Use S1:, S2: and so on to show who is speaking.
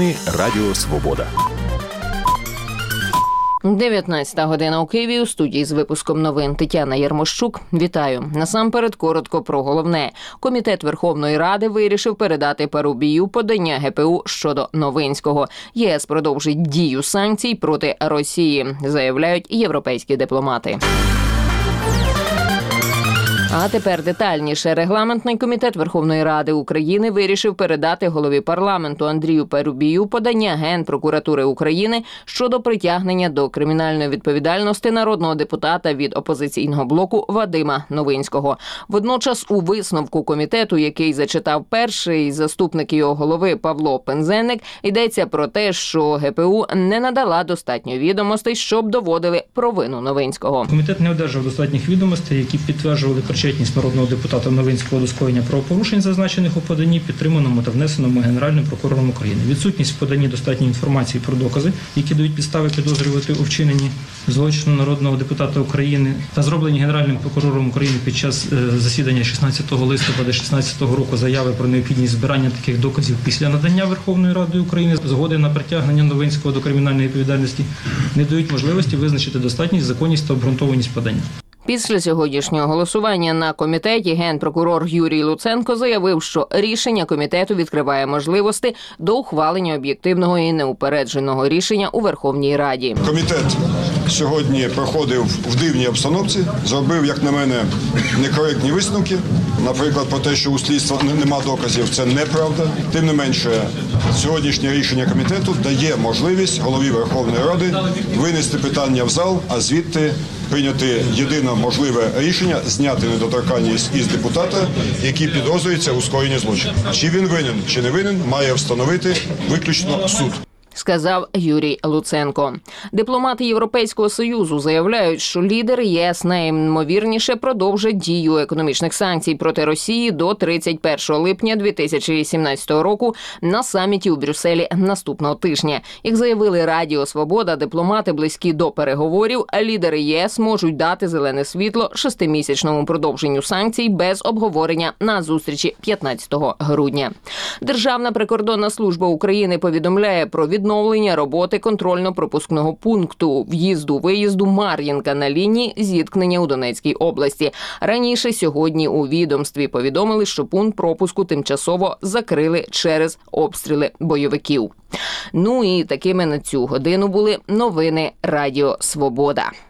S1: Новини Радіо Свобода.
S2: 19 година у Києві. У студії з випуском новин Тетяна Ярмощук. Вітаю. Насамперед, коротко про головне. Комітет Верховної Ради вирішив передати Парубію подання ГПУ щодо Новинського. ЄС продовжить дію санкцій проти Росії, заявляють європейські дипломати. А тепер детальніше. Регламентний комітет Верховної Ради України вирішив передати голові парламенту Андрію Парубію подання Генпрокуратури України щодо притягнення до кримінальної відповідальності народного депутата від опозиційного блоку Вадима Новинського. Водночас у висновку комітету, який зачитав перший заступник його голови Павло Пинзеник, йдеться про те, що ГПУ не надала достатньо відомостей, щоб доводили провину Новинського.
S3: Комітет не одержав достатніх відомостей, які підтверджували причетність народного депутата Новинського до скоєння правопорушень, зазначених у поданні, підтриманому та внесеному Генеральним прокурором України. Відсутність в поданні достатньої інформації про докази, які дають підстави підозрювати у вчиненні злочину народного депутата України, та зроблені Генеральним прокурором України під час засідання 16 листопада 2016 року заяви про необхідність збирання таких доказів після надання Верховною Радою України згоди на притягнення Новинського до кримінальної відповідальності, не дають можливості визначити достатність, законність та обґрунтованість подання.
S2: Після сьогоднішнього голосування на комітеті генпрокурор Юрій Луценко заявив, що рішення комітету відкриває можливості до ухвалення об'єктивного і неупередженого рішення у Верховній Раді.
S4: Комітет сьогодні проходив в дивній обстановці, зробив, як на мене, некоректні висновки. Наприклад, про те, що у слідства нема доказів, це неправда. Тим не менше, сьогоднішнє рішення комітету дає можливість голові Верховної Ради винести питання в зал, а звідти прийняти єдине можливе рішення – зняти недоторканність із депутата, який підозрюється у скоєнні злочину. Чи він винен, чи не винен, має встановити виключно суд.
S2: Сказав Юрій Луценко. Дипломати Європейського Союзу заявляють, що лідери ЄС найімовірніше продовжать дію економічних санкцій проти Росії до 31 липня 2017 року на саміті у Брюсселі наступного тижня. Як заявили Радіо Свобода, дипломати близькі до переговорів, а лідери ЄС можуть дати зелене світло 6-місячному продовженню санкцій без обговорення на зустрічі 15 грудня. Державна прикордонна служба України повідомляє про відновлення роботи контрольно-пропускного пункту в'їзду-виїзду Мар'їнка на лінії зіткнення у Донецькій області. Раніше сьогодні у відомстві повідомили, що пункт пропуску тимчасово закрили через обстріли бойовиків. Ну і такими на цю годину були новини Радіо Свобода.